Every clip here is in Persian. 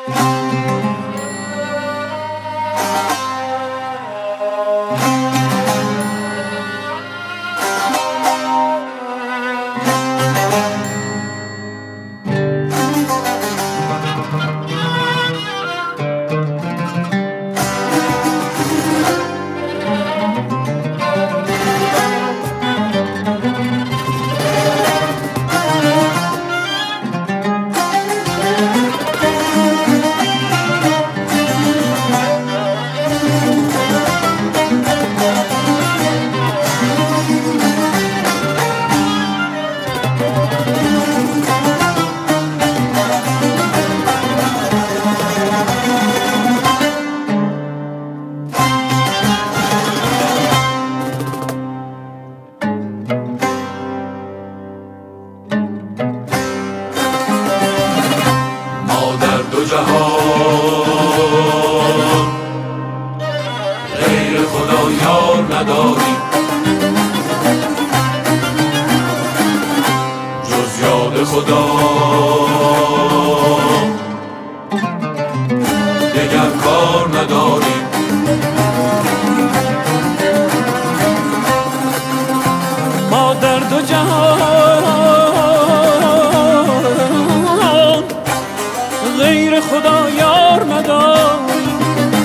غیر خدا یار نداری، جز یاد خدا دگر کار نداری. ما در دو جهان غیر خدا یار نداریم،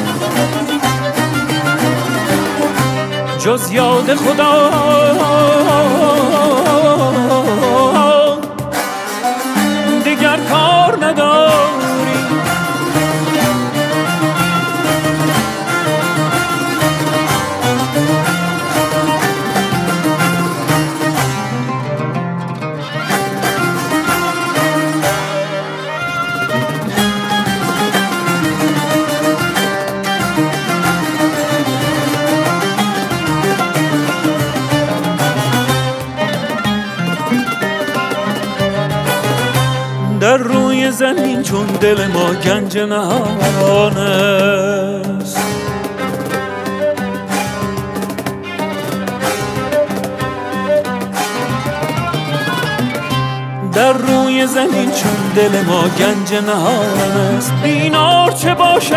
جز یاد خدا دیگر کار نداریم. در روی زمین چون دل ما گنج نهان است، در روی زمین چون دل ما گنج نهان است. دینار چه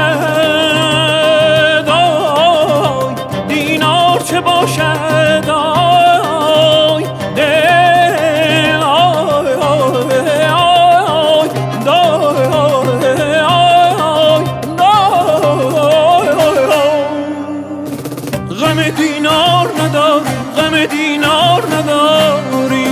باشد آی، دینار چه باشد آی، دل آی آی آی غم دینار نداری، غم دینار نداری.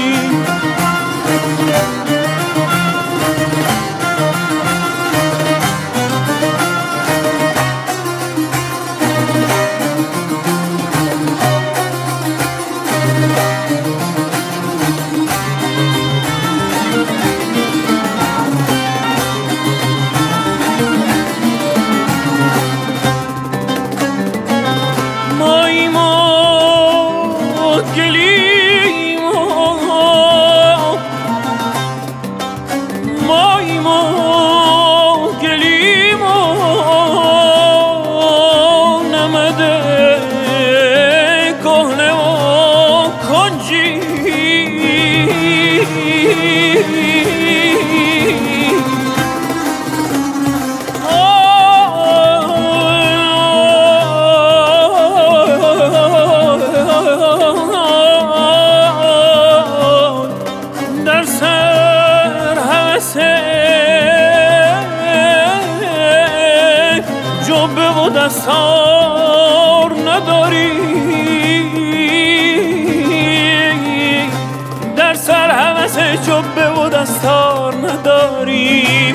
در سر هوس جبه و دستار نداری، در سر هوس جبه و دستار نداریم.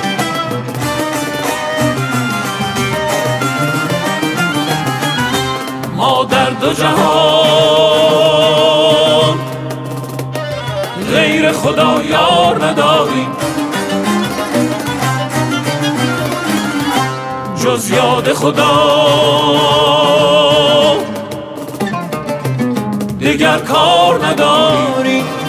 ما در دو جهان غیر خدا یار نداریم، جز یاد خدا دیگر کار نداریم.